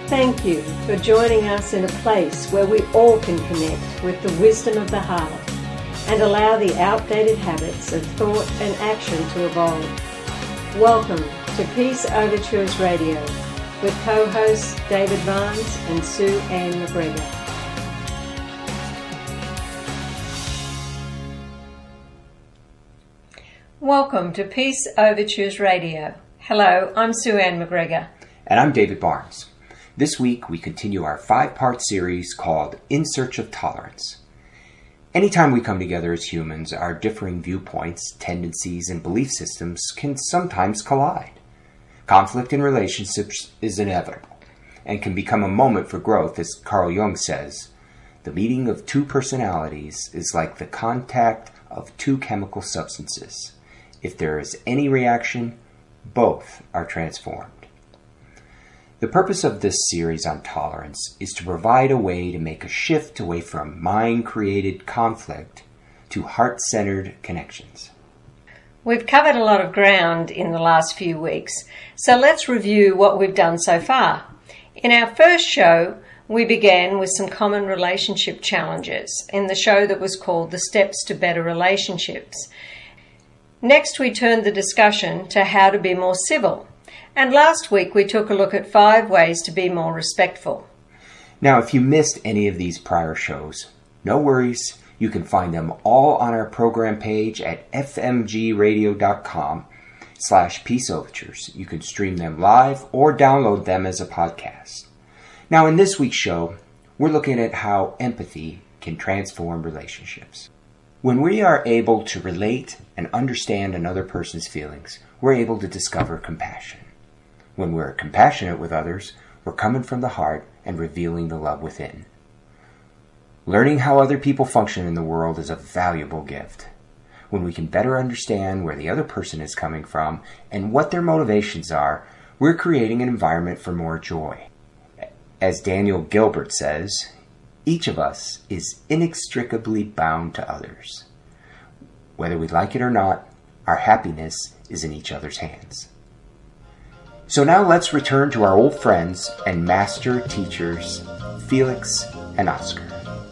Thank you for joining us in a place where we all can connect with the wisdom of the heart and allow the outdated habits of thought and action to evolve. Welcome to Peace Overtures Radio with co-hosts David Barnes and Sue Ann McGregor. Welcome to Peace Overtures Radio. Hello, I'm Sue Ann McGregor. And I'm David Barnes. This week we continue our 5-part series called In Search of Tolerance. Anytime we come together as humans, our differing viewpoints, tendencies, and belief systems can sometimes collide. Conflict in relationships is inevitable and can become a moment for growth, as Carl Jung says. The meeting of two personalities is like the contact of two chemical substances. If there is any reaction, both are transformed. The purpose of this series on tolerance is to provide a way to make a shift away from mind-created conflict to heart-centered connections. We've covered a lot of ground in the last few weeks, so let's review what we've done so far. In our first show, we began with some common relationship challenges in the show that was called The Steps to Better Relationships. Next, we turned the discussion to how to be more civil. And last week, we took a look at 5 ways to be more respectful. Now, if you missed any of these prior shows, no worries. You can find them all on our program page at fmgradio.com/peaceovertures. You can stream them live or download them as a podcast. Now, in this week's show, we're looking at how empathy can transform relationships. When we are able to relate and understand another person's feelings, we're able to discover compassion. When we're compassionate with others, we're coming from the heart and revealing the love within. Learning how other people function in the world is a valuable gift. When we can better understand where the other person is coming from and what their motivations are, we're creating an environment for more joy. As Daniel Gilbert says, each of us is inextricably bound to others. Whether we like it or not, our happiness is in each other's hands. So now let's return to our old friends and master teachers, Felix and Oscar.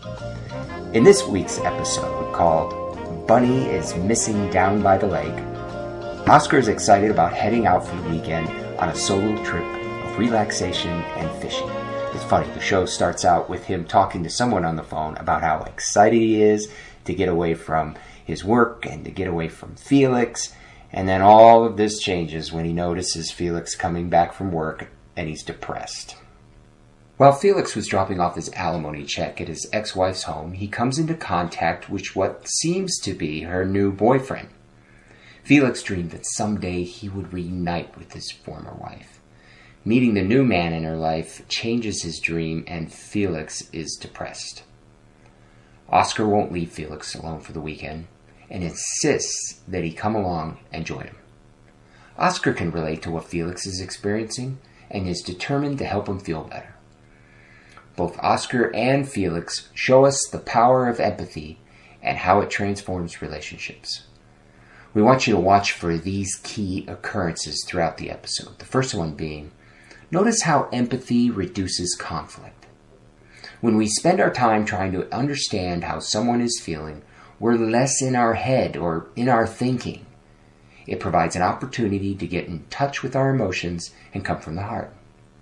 In this week's episode called Bunny is Missing Down by the Lake, Oscar is excited about heading out for the weekend on a solo trip of relaxation and fishing. It's funny, the show starts out with him talking to someone on the phone about how excited he is to get away from his work and to get away from Felix. And then all of this changes when he notices Felix coming back from work and he's depressed. While Felix was dropping off his alimony check at his ex-wife's home, he comes into contact with what seems to be her new boyfriend. Felix dreamed that someday he would reunite with his former wife. Meeting the new man in her life changes his dream, and Felix is depressed. Oscar won't leave Felix alone for the weekend and insists that he come along and join him. Oscar can relate to what Felix is experiencing and is determined to help him feel better. Both Oscar and Felix show us the power of empathy and how it transforms relationships. We want you to watch for these key occurrences throughout the episode. The first one being, notice how empathy reduces conflict. When we spend our time trying to understand how someone is feeling, we're less in our head or in our thinking. It provides an opportunity to get in touch with our emotions and come from the heart.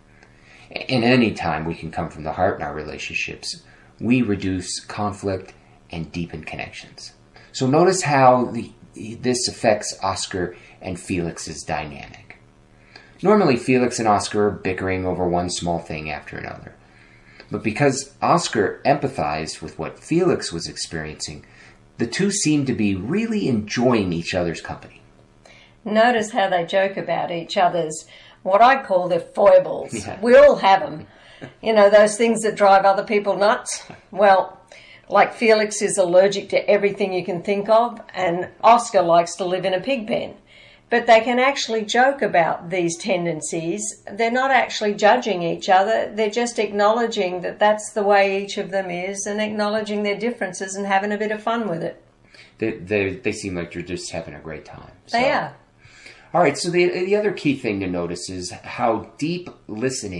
And any time we can come from the heart in our relationships, we reduce conflict and deepen connections. So notice how this affects Oscar and Felix's dynamic. Normally, Felix and Oscar are bickering over one small thing after another. But because Oscar empathized with what Felix was experiencing, the two seem to be really enjoying each other's company. Notice how they joke about each other's, what I call their foibles. Yeah. We all have them. You know, those things that drive other people nuts. Well, like Felix is allergic to everything you can think of, and Oscar likes to live in a pig pen. But they can actually joke about these tendencies. They're not actually judging each other. They're just acknowledging that that's the way each of them is and acknowledging their differences and having a bit of fun with it. They seem like they're just having a great time. So. They are. All right, so the other key thing to notice is how deep listening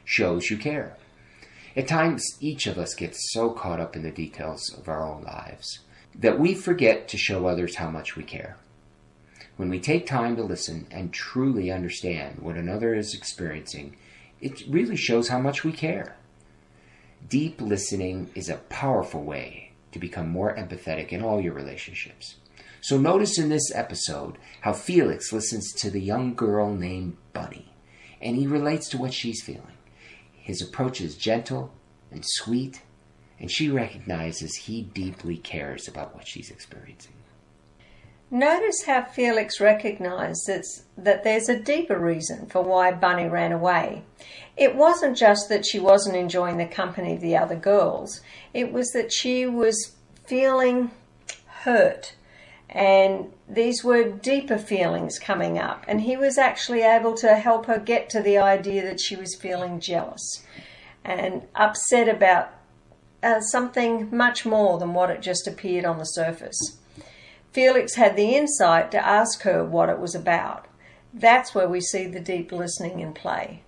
shows you care. At times, each of us gets so caught up in the details of our own lives that we forget to show others how much we care. When we take time to listen and truly understand what another is experiencing, it really shows how much we care. Deep listening is a powerful way to become more empathetic in all your relationships. So notice in this episode how Felix listens to the young girl named Bunny, and he relates to what she's feeling. His approach is gentle and sweet, and she recognizes he deeply cares about what she's experiencing. Notice how Felix recognizes that there's a deeper reason for why Bunny ran away. It wasn't just that she wasn't enjoying the company of the other girls. It was that she was feeling hurt. And these were deeper feelings coming up. And he was actually able to help her get to the idea that she was feeling jealous and upset about something much more than what it just appeared on the surface. Felix had the insight to ask her what it was about. That's where we see the deep listening in play.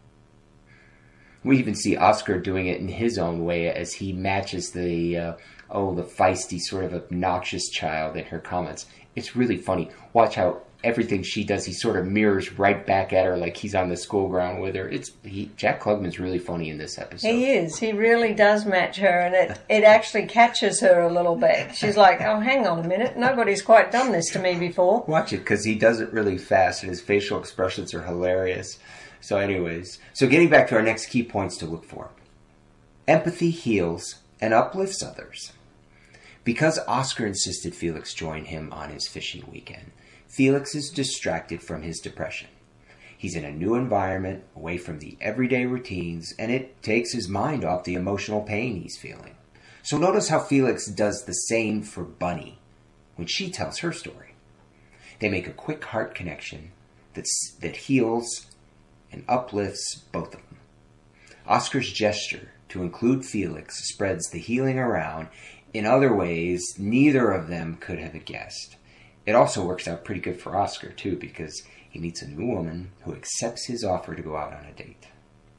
We even see Oscar doing it in his own way as he matches the feisty, sort of obnoxious child in her comments. It's really funny. Watch how everything she does, he sort of mirrors right back at her like he's on the school ground with her. Jack Klugman's really funny in this episode. He is. He really does match her, and it actually catches her a little bit. She's like, oh, hang on a minute. Nobody's quite done this to me before. Watch it, because he does it really fast, and his facial expressions are hilarious. So anyways, getting back to our next key points to look for. Empathy heals and uplifts others. Because Oscar insisted Felix join him on his fishing weekend, Felix is distracted from his depression. He's in a new environment, away from the everyday routines, and it takes his mind off the emotional pain he's feeling. So notice how Felix does the same for Bunny when she tells her story. They make a quick heart connection that heals and uplifts both of them. Oscar's gesture to include Felix spreads the healing around in other ways neither of them could have guessed. It also works out pretty good for Oscar, too, because he meets a new woman who accepts his offer to go out on a date.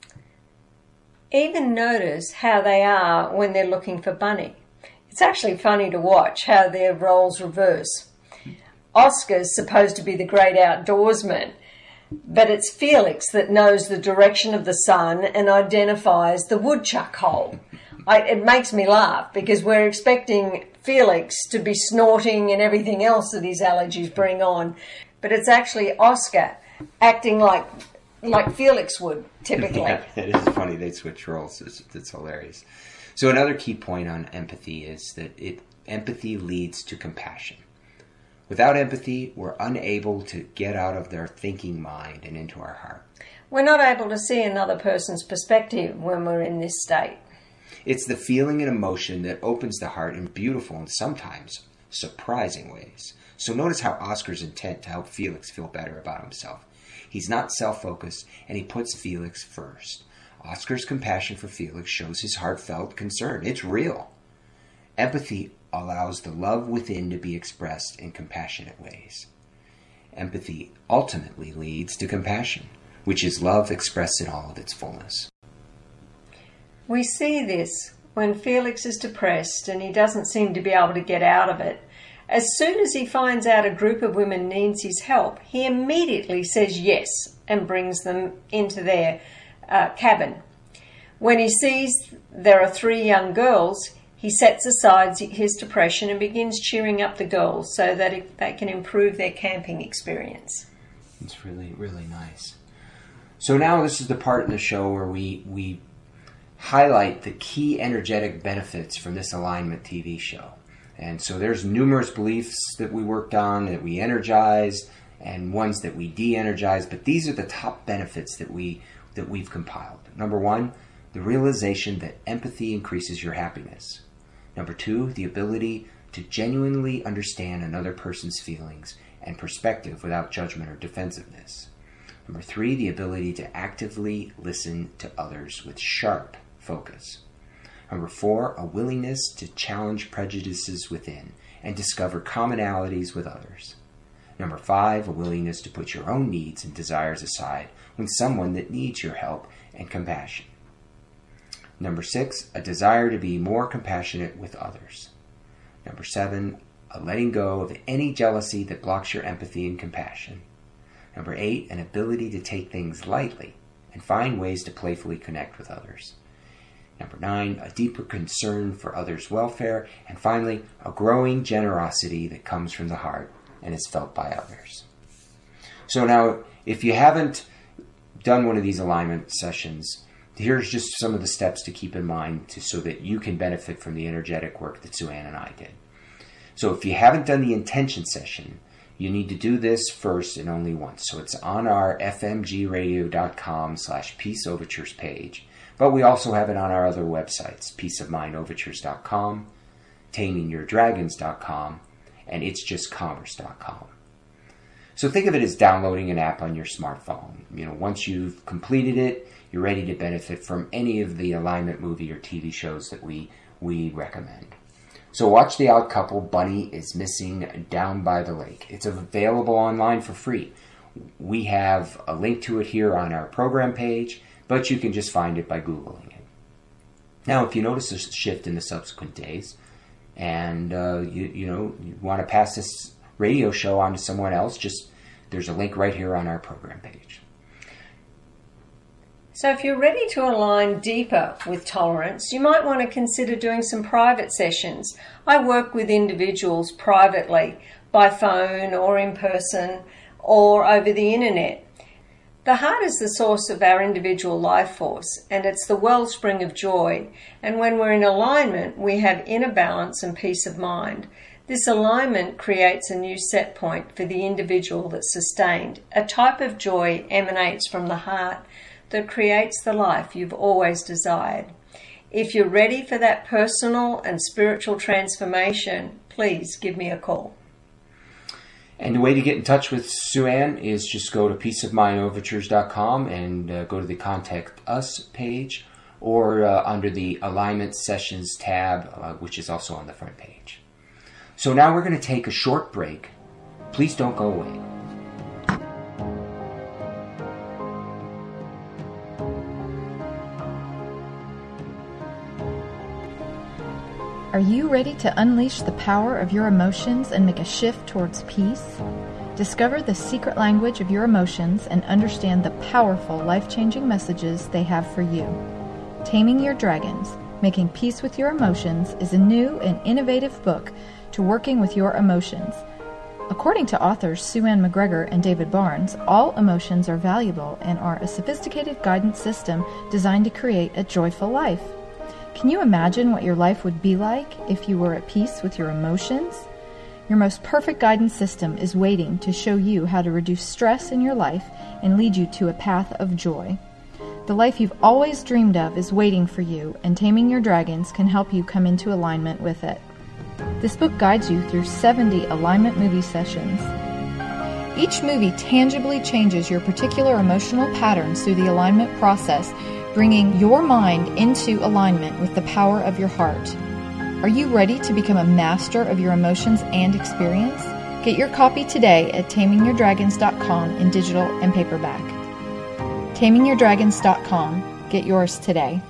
Even notice how they are when they're looking for Bunny. It's actually funny to watch how their roles reverse. Oscar's supposed to be the great outdoorsman, but it's Felix that knows the direction of the sun and identifies the woodchuck hole. It makes me laugh because we're expecting Felix to be snorting and everything else that his allergies bring on. But it's actually Oscar acting like Felix would, typically. Yeah, it is funny. They switch roles. It's hilarious. So another key point on empathy is that empathy leads to compassion. Without empathy, we're unable to get out of their thinking mind and into our heart. We're not able to see another person's perspective when we're in this state. It's the feeling and emotion that opens the heart in beautiful and sometimes surprising ways. So notice how Oscar's intent to help Felix feel better about himself. He's not self-focused, and he puts Felix first. Oscar's compassion for Felix shows his heartfelt concern. It's real. Empathy allows the love within to be expressed in compassionate ways. Empathy ultimately leads to compassion, which is love expressed in all of its fullness. We see this when Felix is depressed and he doesn't seem to be able to get out of it. As soon as he finds out a group of women needs his help, he immediately says yes and brings them into their cabin. When he sees there are 3 young girls, he sets aside his depression and begins cheering up the girls so that they can improve their camping experience. It's really, really nice. So now this is the part in the show where we highlight the key energetic benefits from this alignment TV show. And so there's numerous beliefs that we worked on, that we energized, and ones that we de-energized, but these are the top benefits that we've compiled. Number 1, the realization that empathy increases your happiness. Number 2, the ability to genuinely understand another person's feelings and perspective without judgment or defensiveness. Number 3, the ability to actively listen to others with sharp focus. Number 4, a willingness to challenge prejudices within and discover commonalities with others. Number 5, a willingness to put your own needs and desires aside when someone that needs your help and compassion. Number 6, a desire to be more compassionate with others. Number 7, a letting go of any jealousy that blocks your empathy and compassion. Number 8, an ability to take things lightly and find ways to playfully connect with others. Number 9, a deeper concern for others' welfare. And finally, a growing generosity that comes from the heart and is felt by others. So now, if you haven't done one of these alignment sessions, here's just some of the steps to keep in mind so that you can benefit from the energetic work that Sue Ann and I did. So if you haven't done the intention session, you need to do this first and only once. So it's on our fmgradio.com/Peace Overtures page. But we also have it on our other websites, peaceofmindovertures.com, tamingyourdragons.com, and itsjustcommerce.com. So think of it as downloading an app on your smartphone. Once you've completed it, you're ready to benefit from any of the alignment movie or TV shows that we recommend. So watch The Odd Couple, Bunny is Missing Down by the Lake. It's available online for free. We have a link to it here on our program page, but you can just find it by Googling it. Now, if you notice a shift in the subsequent days, and you want to pass this radio show on to someone else, there's a link right here on our program page. So if you're ready to align deeper with tolerance, you might want to consider doing some private sessions. I work with individuals privately, by phone or in person or over the internet. The heart is the source of our individual life force, and it's the wellspring of joy. And when we're in alignment, we have inner balance and peace of mind. This alignment creates a new set point for the individual that's sustained. A type of joy emanates from the heart that creates the life you've always desired. If you're ready for that personal and spiritual transformation, please give me a call. And the way to get in touch with Sue Ann is just go to peaceofmindovertures.com and go to the Contact Us page, or under the Alignment Sessions tab, which is also on the front page. So now we're going to take a short break. Please don't go away. Are you ready to unleash the power of your emotions and make a shift towards peace? Discover the secret language of your emotions and understand the powerful, life-changing messages they have for you. Taming Your Dragons, Making Peace with Your Emotions is a new and innovative book to working with your emotions. According to authors Sue Ann McGregor and David Barnes, all emotions are valuable and are a sophisticated guidance system designed to create a joyful life. Can you imagine what your life would be like if you were at peace with your emotions? Your most perfect guidance system is waiting to show you how to reduce stress in your life and lead you to a path of joy. The life you've always dreamed of is waiting for you, and Taming Your Dragons can help you come into alignment with it. This book guides you through 70 alignment movie sessions. Each movie tangibly changes your particular emotional patterns through the alignment process, bringing your mind into alignment with the power of your heart. Are you ready to become a master of your emotions and experience? Get your copy today at tamingyourdragons.com in digital and paperback. tamingyourdragons.com. Get yours today.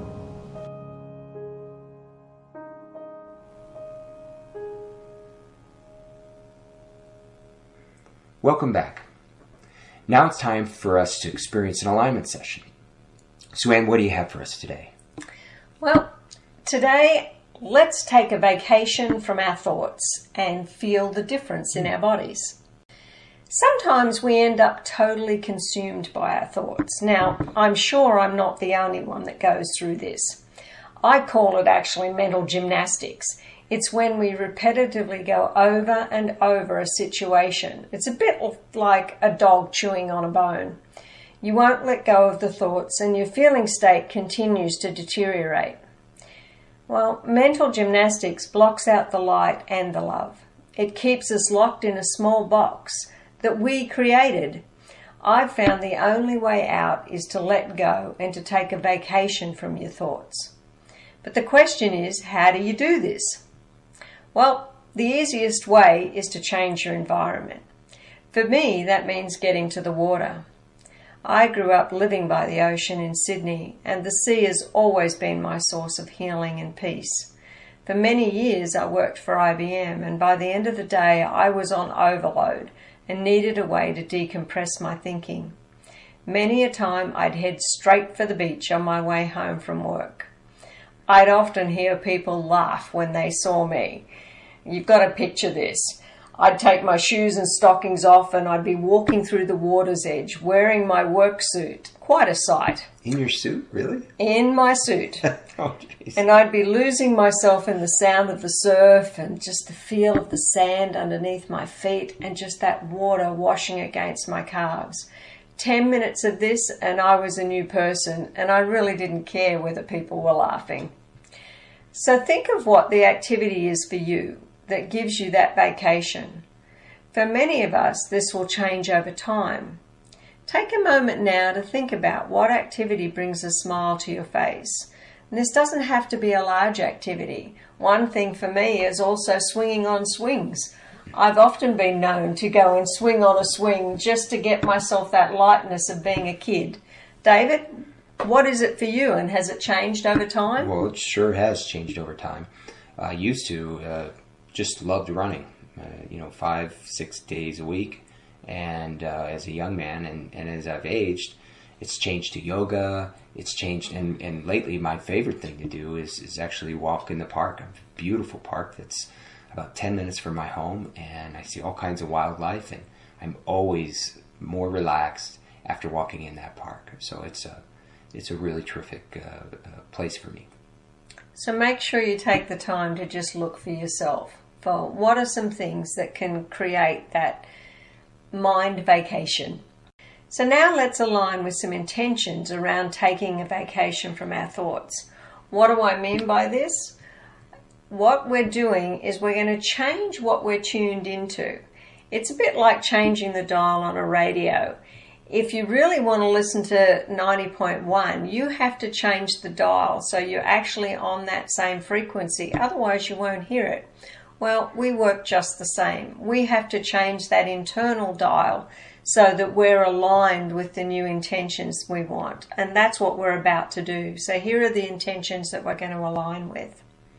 Welcome back. Now it's time for us to experience an alignment session. Sue Ann, what do you have for us today? Well, today let's take a vacation from our thoughts and feel the difference in our bodies. Sometimes we end up totally consumed by our thoughts. Now, I'm sure I'm not the only one that goes through this. I call it actually mental gymnastics. It's when we repetitively go over and over a situation. It's a bit like a dog chewing on a bone. You won't let go of the thoughts and your feeling state continues to deteriorate. Well, mental gymnastics blocks out the light and the love. It keeps us locked in a small box that we created. I've found the only way out is to let go and to take a vacation from your thoughts. But the question is, how do you do this? Well, the easiest way is to change your environment. For me, that means getting to the water. I grew up living by the ocean in Sydney, and the sea has always been my source of healing and peace. For many years I worked for IBM, and by the end of the day I was on overload and needed a way to decompress my thinking. Many a time I'd head straight for the beach on my way home from work. I'd often hear people laugh when they saw me. You've got to picture this. I'd take my shoes and stockings off and I'd be walking through the water's edge wearing my work suit. Quite a sight. In your suit, really? In my suit. Oh, jeez. And I'd be losing myself in the sound of the surf and just the feel of the sand underneath my feet and just that water washing against my calves. 10 minutes of this and I was a new person, and I really didn't care whether people were laughing. So think of what the activity is for you that gives you that vacation. For many of us, this will change over time. Take a moment now to think about what activity brings a smile to your face. And this doesn't have to be a large activity. One thing for me is also swinging on swings. I've often been known to go and swing on a swing just to get myself that lightness of being a kid. David, what is it for you, and has it changed over time? Well, it sure has changed over time. I used to just loved running, 5-6 days a week. And as a young man, and as I've aged, it's changed to yoga. It's changed, and lately my favorite thing to do is actually walk in the park. A beautiful park that's about 10 minutes from my home, and I see all kinds of wildlife, and I'm always more relaxed after walking in that park. So it's a really terrific place for me. So make sure you take the time to just look for yourself. For what are some things that can create that mind vacation? So now let's align with some intentions around taking a vacation from our thoughts. What do I mean by this? What we're doing is we're going to change what we're tuned into. It's a bit like changing the dial on a radio. If you really want to listen to 90.1, you have to change the dial so you're actually on that same frequency. Otherwise, you won't hear it. Well, we work just the same. We have to change that internal dial so that we're aligned with the new intentions we want. And that's what we're about to do. So here are the intentions that we're going to align with.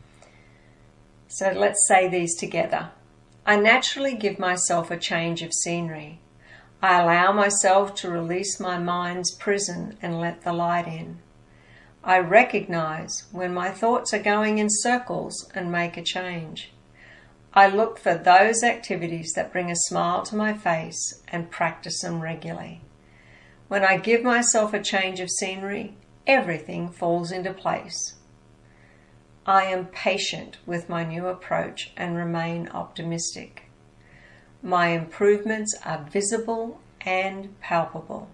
So let's say these together. I naturally give myself a change of scenery. I allow myself to release my mind's prison and let the light in. I recognize when my thoughts are going in circles and make a change. I look for those activities that bring a smile to my face and practice them regularly. When I give myself a change of scenery, everything falls into place. I am patient with my new approach and remain optimistic. My improvements are visible and palpable.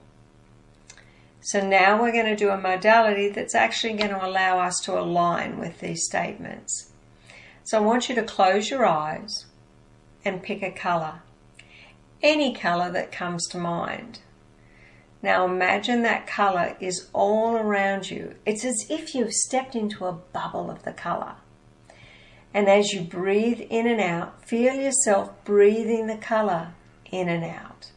So now we're going to do a modality that's actually going to allow us to align with these statements. So I want you to close your eyes and pick a colour. Any colour that comes to mind. Now imagine that colour is all around you. It's as if you've stepped into a bubble of the colour. And as you breathe in and out, feel yourself breathing the colour in and out.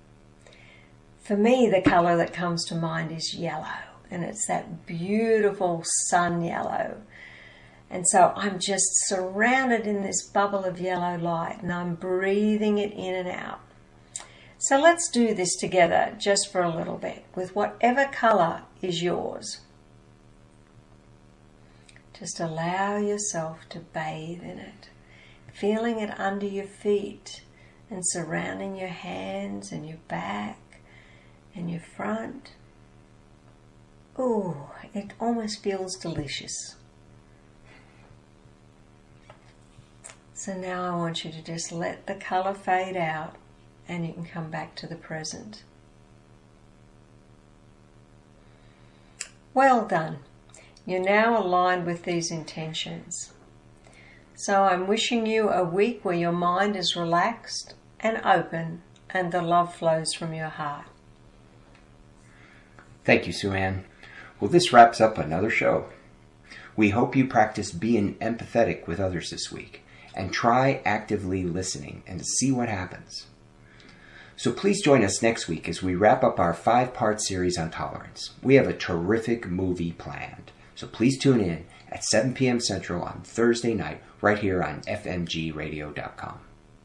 For me, the colour that comes to mind is yellow, and it's that beautiful sun yellow. And so I'm just surrounded in this bubble of yellow light, and I'm breathing it in and out. So let's do this together just for a little bit with whatever colour is yours. Just allow yourself to bathe in it, feeling it under your feet and surrounding your hands and your back and your front. Ooh, it almost feels delicious. So now I want you to just let the colour fade out and you can come back to the present. Well done. You're now aligned with these intentions. So I'm wishing you a week where your mind is relaxed and open and the love flows from your heart. Thank you, Sue Ann. Well, this wraps up another show. We hope you practice being empathetic with others this week and try actively listening and see what happens. So please join us next week as we wrap up our 5-part series on tolerance. We have a terrific movie planned. So please tune in at 7 p.m. Central on Thursday night right here on fmgradio.com.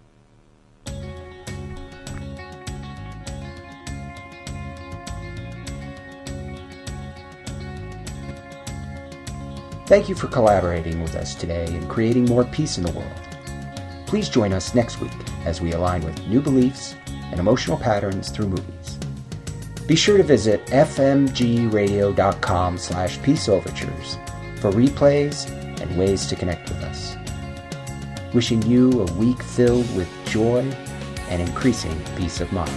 Thank you for collaborating with us today in creating more peace in the world. Please join us next week as we align with new beliefs and emotional patterns through movies. Be sure to visit fmgradio.com/peaceovertures for replays and ways to connect with us. Wishing you a week filled with joy and increasing peace of mind.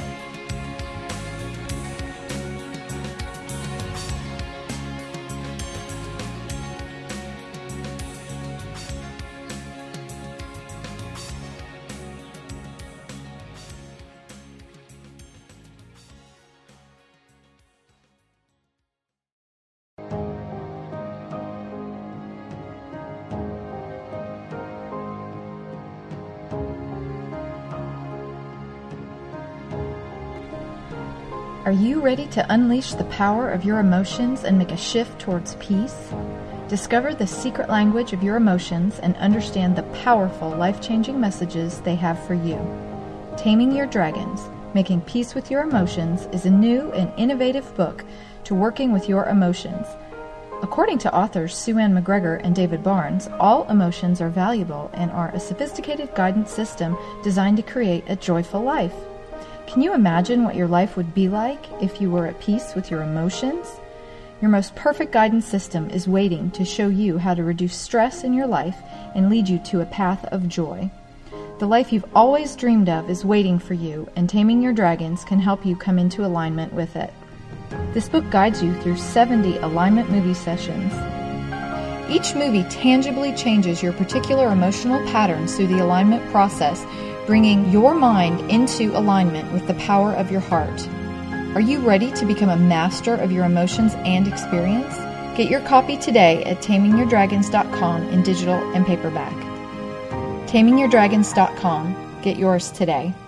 Are you ready to unleash the power of your emotions and make a shift towards peace? Discover the secret language of your emotions and understand the powerful, life-changing messages they have for you. Taming Your Dragons, Making Peace with Your Emotions is a new and innovative book to working with your emotions. According to authors Sue Ann McGregor and David Barnes, all emotions are valuable and are a sophisticated guidance system designed to create a joyful life. Can you imagine what your life would be like if you were at peace with your emotions? Your most perfect guidance system is waiting to show you how to reduce stress in your life and lead you to a path of joy. The life you've always dreamed of is waiting for you, and Taming Your Dragons can help you come into alignment with it. This book guides you through 70 alignment movie sessions. Each movie tangibly changes your particular emotional patterns through the alignment process, bringing your mind into alignment with the power of your heart. Are you ready to become a master of your emotions and experience? Get your copy today at tamingyourdragons.com in digital and paperback. tamingyourdragons.com. Get yours today.